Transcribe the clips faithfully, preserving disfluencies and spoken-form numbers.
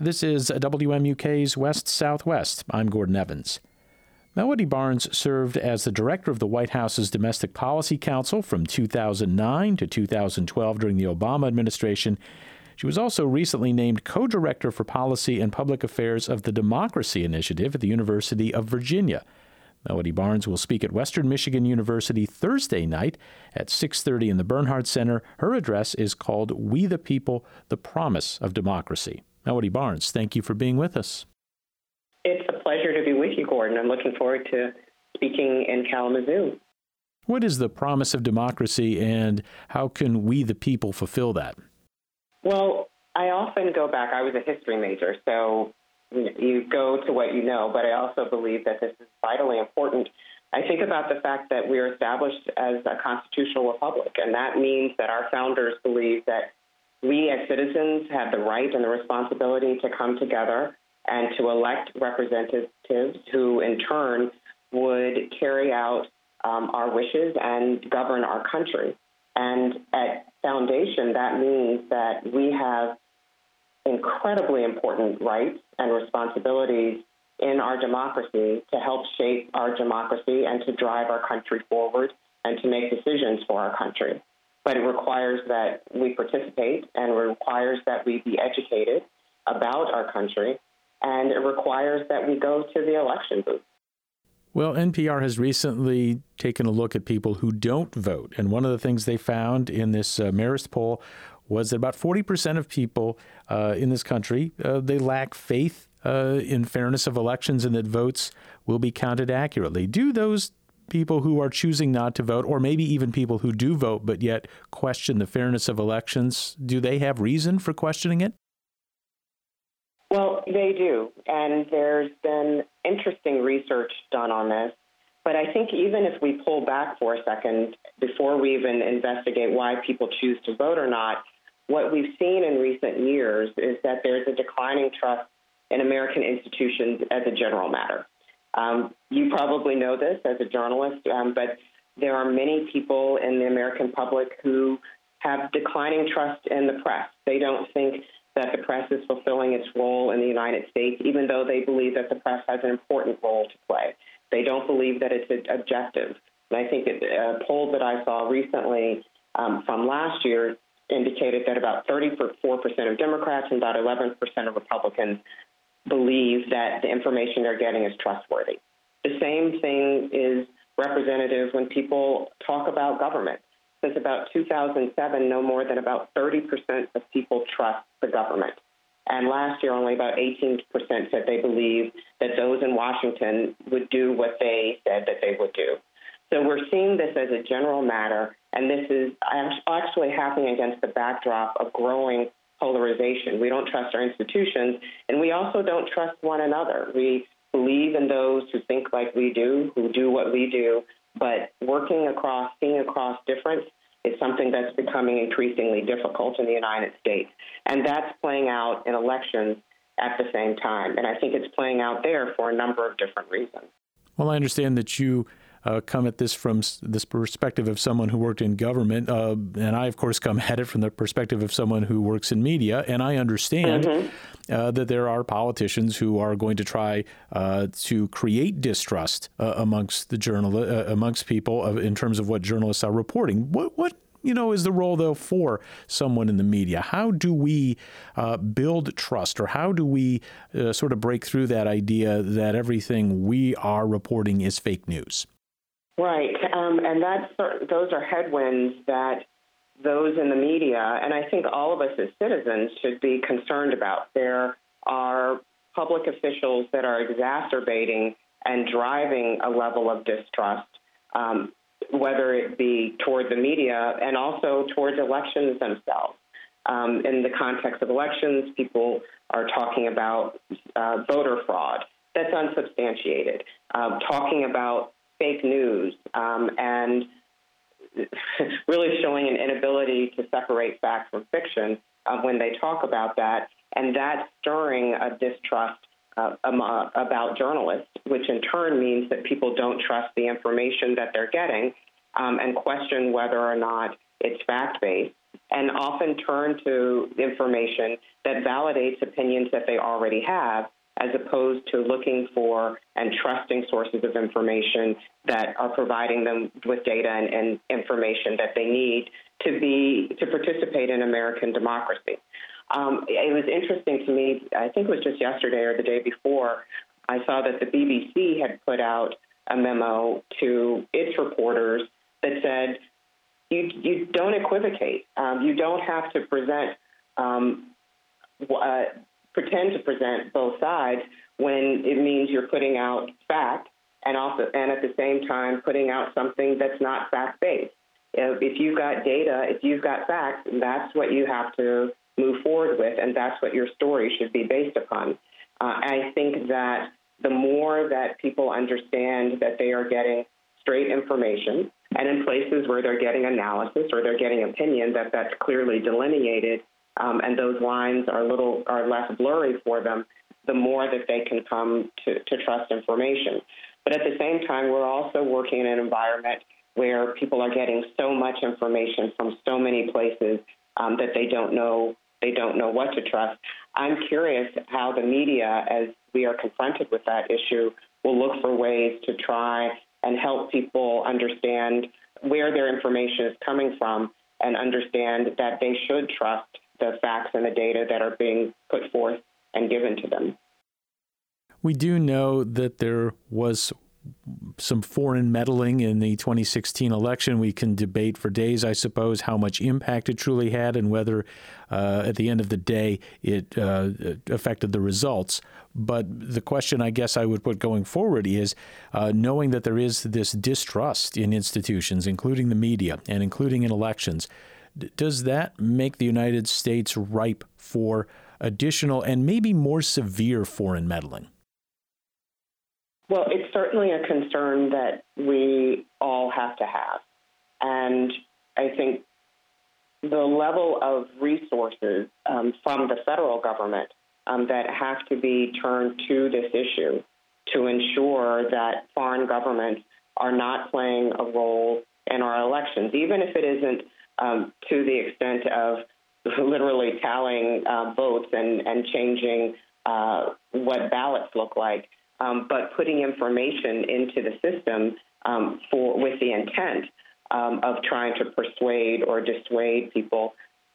This is W M U K's West Southwest. I'm Gordon Evans. Melody Barnes served as the director of the White House's Domestic Policy Council from two thousand nine to two thousand twelve during the Obama administration. She was also recently named co-director for policy and public affairs of the Democracy Initiative at the University of Virginia. Melody Barnes will speak at Western Michigan University Thursday night at six thirty in the Bernhardt Center. Her address is called We the People, the Promise of Democracy. Melody Barnes, thank you for being with us. It's a pleasure to be with you, Gordon. I'm looking forward to speaking in Kalamazoo. What is the promise of democracy, and how can we the people fulfill that? Well, I often go back. I was a history major, so you go to what you know, but I also believe that this is vitally important. I think about the fact that we are established as a constitutional republic, and that means that our founders believe that we as citizens have the right and the responsibility to come together and to elect representatives who, in turn, would carry out um, our wishes and govern our country. And at foundation, that means that we have incredibly important rights and responsibilities in our democracy to help shape our democracy and to drive our country forward and to make decisions for our country. But it requires that we participate, and it requires that we be educated about our country, and it requires that we go to the election booth. Well, N P R has recently taken a look at people who don't vote, and one of the things they found in this uh, Marist poll was that about forty percent of people uh, in this country, uh, they lack faith uh, in fairness of elections and that votes will be counted accurately. Do those people who are choosing not to vote, or maybe even people who do vote but yet question the fairness of elections, do they have reason for questioning it? Well, they do, and there's been interesting research done on this. But I think even if we pull back for a second, before we even investigate why people choose to vote or not, what we've seen in recent years is that there's a declining trust in American institutions as a general matter. Um, you probably know this as a journalist, um, but there are many people in the American public who have declining trust in the press. They don't think that the press is fulfilling its role in the United States, even though they believe that the press has an important role to play. They don't believe that it's objective. And I think that a poll that I saw recently um, from last year indicated that about thirty-four percent of Democrats and about eleven percent of Republicans believe that the information they're getting is trustworthy. The same thing is representative when people talk about government. Since about two thousand seven, no more than about thirty percent of people trust the government. And last year, only about eighteen percent said they believe that those in Washington would do what they said that they would do. So we're seeing this as a general matter, and this is actually happening against the backdrop of growing polarization. We don't trust our institutions, and we also don't trust one another. We believe in those who think like we do, who do what we do, but working across, seeing across difference is something that's becoming increasingly difficult in the United States. And that's playing out in elections at the same time. And I think it's playing out there for a number of different reasons. Well, I understand that you uh, come at this from s- this perspective of someone who worked in government. Uh, and I, of course, come at it from the perspective of someone who works in media. And I understand mm-hmm. uh, that there are politicians who are going to try uh, to create distrust uh, amongst the journal uh, amongst people uh, in terms of what journalists are reporting. What what you know is the role, though, for someone in the media? How do we uh, build trust, or how do we uh, sort of break through that idea that everything we are reporting is fake news? Right, um, and that's those are headwinds that those in the media, and I think all of us as citizens, should be concerned about. There are public officials that are exacerbating and driving a level of distrust, um, whether it be toward the media and also towards elections themselves. Um, in the context of elections, people are talking about uh, voter fraud that's unsubstantiated, uh, talking about fake news, um, and really showing an inability to separate fact from fiction uh, when they talk about that, and that's stirring a distrust uh, um, uh, about journalists, which in turn means that people don't trust the information that they're getting um, and question whether or not it's fact-based. and often turn to information that validates opinions that they already have, as opposed to looking for and trusting sources of information that are providing them with data and, and information that they need to be to participate in American democracy. Um, it was interesting to me, I think it was just yesterday or the day before, I saw that the B B C had put out a memo to its reporters that said, you, you don't equivocate. Um, you don't have to present um, uh, pretend to present both sides when it means you're putting out fact and also and at the same time putting out something that's not fact-based. If you've got data, if you've got facts, that's what you have to move forward with, and that's what your story should be based upon. Uh, I think that the more that people understand that they are getting straight information, and in places where they're getting analysis or they're getting opinion, that that's clearly delineated, Um, and those lines are little are less blurry for them, the more that they can come to, to trust information. But at the same time, we're also working in an environment where people are getting so much information from so many places um, that they don't know they don't know what to trust. I'm curious how the media, as we are confronted with that issue, will look for ways to try and help people understand where their information is coming from and understand that they should trust the facts and the data that are being put forth and given to them. We do know that there was some foreign meddling in the twenty sixteen election. We can debate for days, I suppose, how much impact it truly had and whether uh, at the end of the day it uh, affected the results. But the question I guess I would put going forward is, uh, knowing that there is this distrust in institutions, including the media and including in elections, does that make the United States ripe for additional and maybe more severe foreign meddling? Well, it's certainly a concern that we all have to have. And I think the level of resources um, from the federal government um, that have to be turned to this issue to ensure that foreign governments are not playing a role in our elections, even if it isn't Um, to the extent of literally tallying uh, votes and, and changing uh, what ballots look like, um, but putting information into the system um, for with the intent um, of trying to persuade or dissuade people.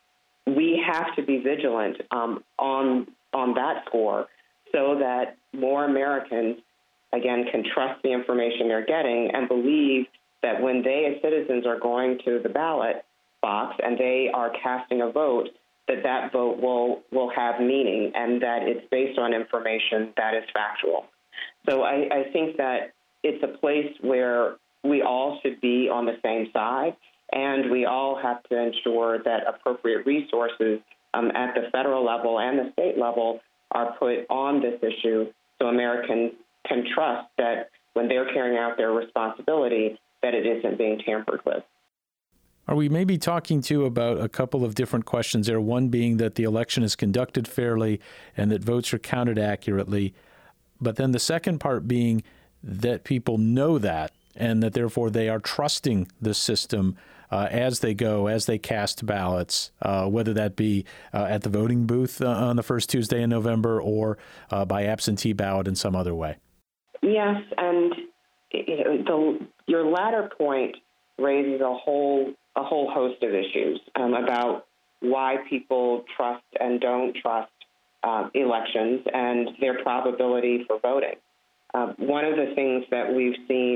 We have to be vigilant um, on on that score so that more Americans, again, can trust the information they're getting and believe that when they as citizens are going to the ballot box and they are casting a vote, that that vote will will have meaning and that it's based on information that is factual. So I, I think that it's a place where we all should be on the same side, and we all have to ensure that appropriate resources um, at the federal level and the state level are put on this issue so Americans can trust that when they're carrying out their responsibility, that it isn't being tampered with. Are we maybe talking, too, about a couple of different questions there, one being that the election is conducted fairly and that votes are counted accurately, but then the second part being that people know that and that, therefore, they are trusting the system uh, as they go, as they cast ballots, uh, whether that be uh, at the voting booth uh, on the first Tuesday in November or uh, by absentee ballot in some other way? Yes, and you know, the, your latter point raises a whole a whole host of issues um, about why people trust and don't trust uh, elections and their probability for voting. Uh, one of the things that we've seen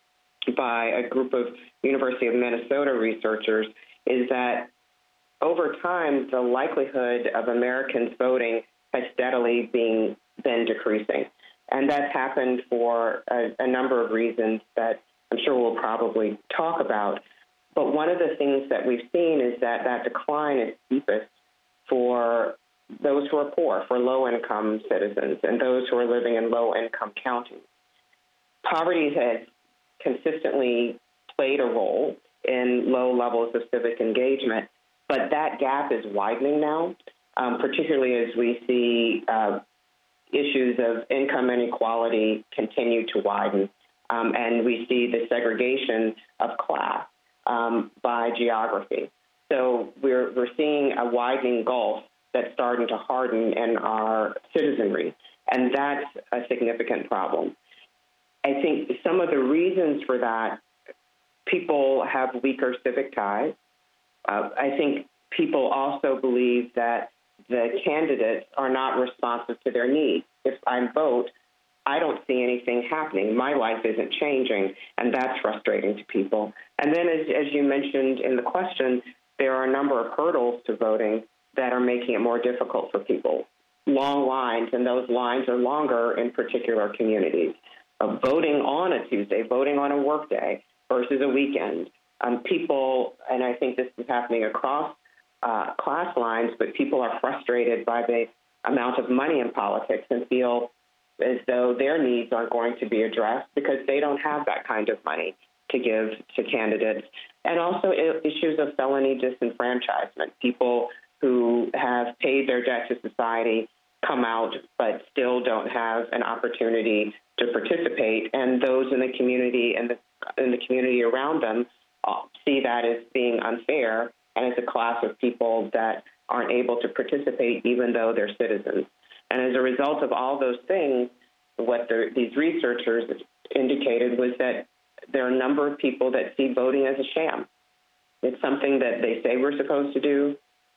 by a group of University of Minnesota researchers is that over time, the likelihood of Americans voting has steadily been, been decreasing. And that's happened for a, a number of reasons that I'm sure we'll probably talk about. But one of the things that we've seen is that that decline is steepest for those who are poor, for low-income citizens, and those who are living in low-income counties. Poverty has consistently played a role in low levels of civic engagement, but that gap is widening now, um, particularly as we see uh, issues of income inequality continue to widen, um, and we see the segregation of class Um, by geography. So we're we're seeing a widening gulf that's starting to harden in our citizenry, and that's a significant problem. I think some of the reasons for that, people have weaker civic ties. Uh, I think people also believe that the candidates are not responsive to their needs. If I vote, I don't see anything happening. My life isn't changing, and that's frustrating to people. And then, as, as you mentioned in the question, there are a number of hurdles to voting that are making it more difficult for people. Long lines, and those lines are longer in particular communities. Uh, voting on a Tuesday, voting on a workday versus a weekend. Um, people, and I think this is happening across uh, class lines, but people are frustrated by the amount of money in politics and feel as though their needs aren't going to be addressed because they don't have that kind of money to give to candidates. And also issues of felony disenfranchisement. People who have paid their debt to society come out but still don't have an opportunity to participate, and those in the community and the, in the community around them uh, see that as being unfair and as a class of people that aren't able to participate even though they're citizens. And as a result of all those things, what the, these researchers indicated was that there are a number of people that see voting as a sham. It's something that they say we're supposed to do,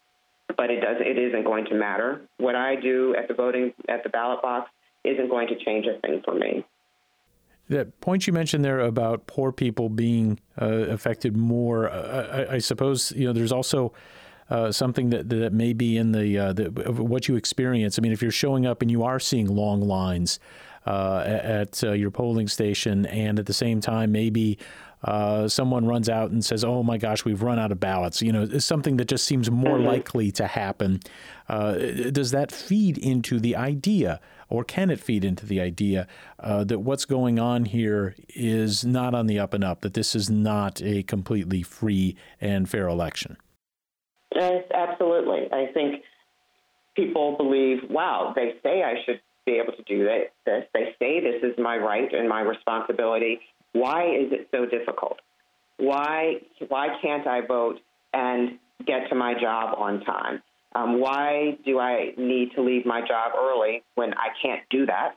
but it does it isn't going to matter. What I do at the voting at the ballot box isn't going to change a thing for me. That point you mentioned there about poor people being uh, affected more, uh, I, I suppose, you know, there's also uh, something that that may be in the, uh, the of what you experience. I mean, if you're showing up and you are seeing long lines uh, at uh, your polling station, and at the same time maybe uh, someone runs out and says, "Oh my gosh, we've run out of ballots," you know, it's something that just seems more mm-hmm. likely to happen. Uh, does that feed into the idea? Or can it feed into the idea uh, that what's going on here is not on the up and up, that this is not a completely free and fair election? Yes, absolutely. I think people believe, wow, they say I should be able to do this. They say this is my right and my responsibility. Why is it so difficult? Why, why can't I vote and get to my job on time? Um, why do I need to leave my job early when I can't do that?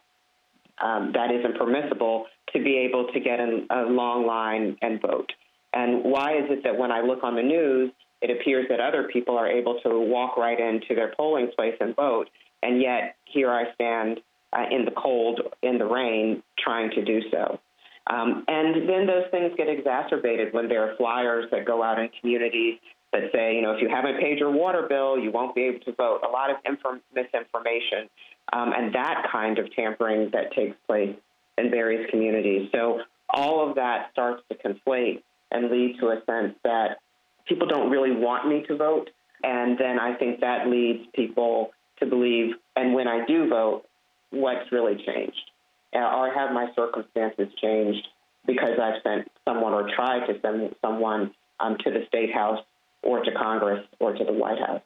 Um, that isn't permissible to be able to get in a long line and vote. And why is it that when I look on the news, it appears that other people are able to walk right into their polling place and vote, and yet here I stand uh, in the cold, in the rain, trying to do so. Um, and then those things get exacerbated when there are flyers that go out in communities that say, you know, if you haven't paid your water bill, you won't be able to vote. A lot of inform- misinformation um, and that kind of tampering that takes place in various communities. So all of that starts to conflate and lead to a sense that people don't really want me to vote. And then I think that leads people to believe, and when I do vote, what's really changed? Or have my circumstances changed because I've sent someone or tried to send someone um, to the State House or to Congress or to the White House?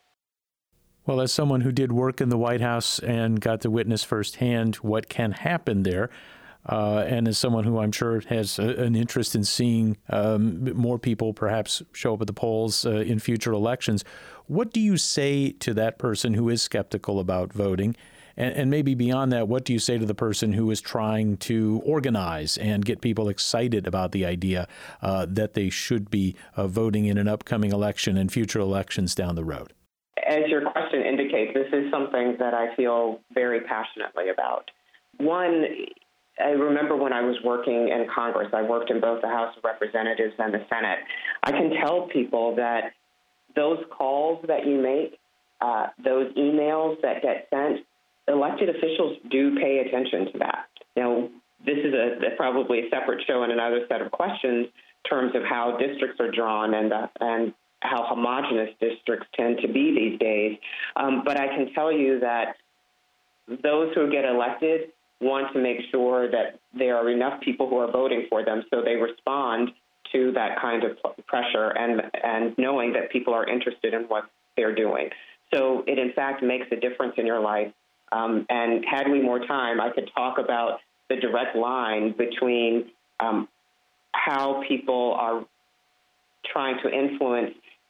Well, as someone who did work in the White House and got to witness firsthand what can happen there, uh, and as someone who I'm sure has a, an interest in seeing um, more people perhaps show up at the polls uh, in future elections, what do you say to that person who is skeptical about voting? And, and maybe beyond that, what do you say to the person who is trying to organize and get people excited about the idea uh, that they should be uh, voting in an upcoming election and future elections down the road? As your question indicates, this is something that I feel very passionately about. One, I remember when I was working in Congress, I worked in both the House of Representatives and the Senate. I can tell people that those calls that you make, uh, those emails that get sent, elected officials do pay attention to that. Now, this is a, probably a separate show and another set of questions in terms of how districts are drawn and uh, and how homogenous districts tend to be these days. Um, but I can tell you that those who get elected want to make sure that there are enough people who are voting for them so they respond to that kind of pressure and, and knowing that people are interested in what they're doing. So it, in fact, makes a difference in your life. Um, and had we more time, I could talk about the direct line between um, how people are trying to influence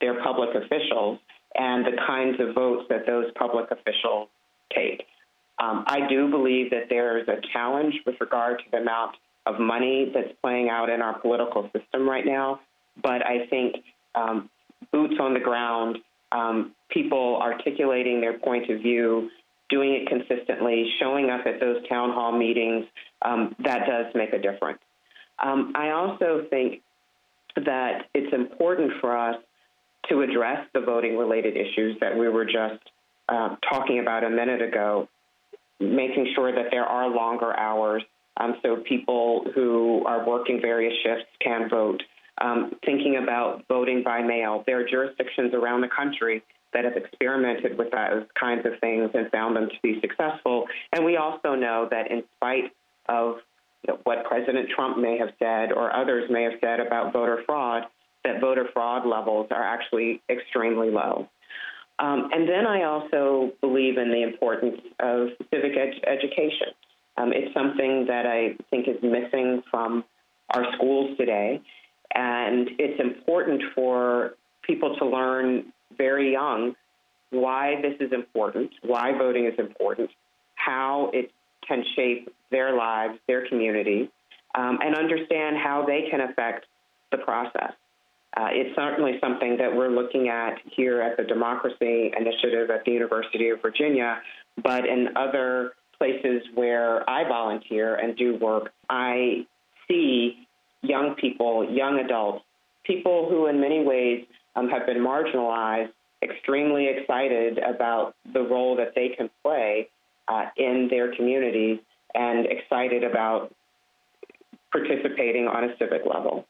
their public officials and the kinds of votes that those public officials take. Um, I do believe that there's a challenge with regard to the amount of money that's playing out in our political system right now, but I think um, boots on the ground, um, people articulating their point of view, doing it consistently, showing up at those town hall meetings, um, that does make a difference. Um, I also think that it's important for us to address the voting-related issues that we were just uh, talking about a minute ago, making sure that there are longer hours um, so people who are working various shifts can vote, um, thinking about voting by mail. There are jurisdictions around the country that have experimented with those kinds of things and found them to be successful. And we also know that in spite of you know, what President Trump may have said or others may have said about voter fraud, that voter fraud levels are actually extremely low. Um, and then I also believe in the importance of civic ed- education. Um, it's something that I think is missing from our schools today. And it's important for people to learn very young why this is important, why voting is important, how it can shape their lives, their communities, um, and understand how they can affect the process. Uh, it's certainly something that we're looking at here at the Democracy Initiative at the University of Virginia, but in other places where I volunteer and do work, I see young people, young adults, people who in many ways um, have been marginalized, extremely excited about the role that they can play uh, in their communities and excited about participating on a civic level.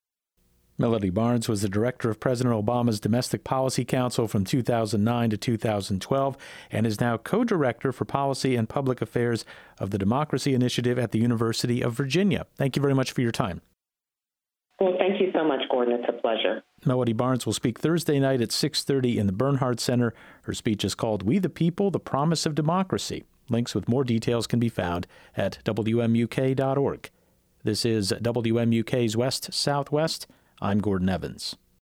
Melody Barnes was the director of President Obama's Domestic Policy Council from two thousand nine to two thousand twelve and is now co-director for policy and public affairs of the Democracy Initiative at the University of Virginia. Thank you very much for your time. Well, thank you so much, Gordon. It's a pleasure. Melody Barnes will speak Thursday night at six thirty in the Bernhardt Center. Her speech is called We the People, the Promise of Democracy. Links with more details can be found at W M U K dot org. This is W M U K's West Southwest. I'm Gordon Evans.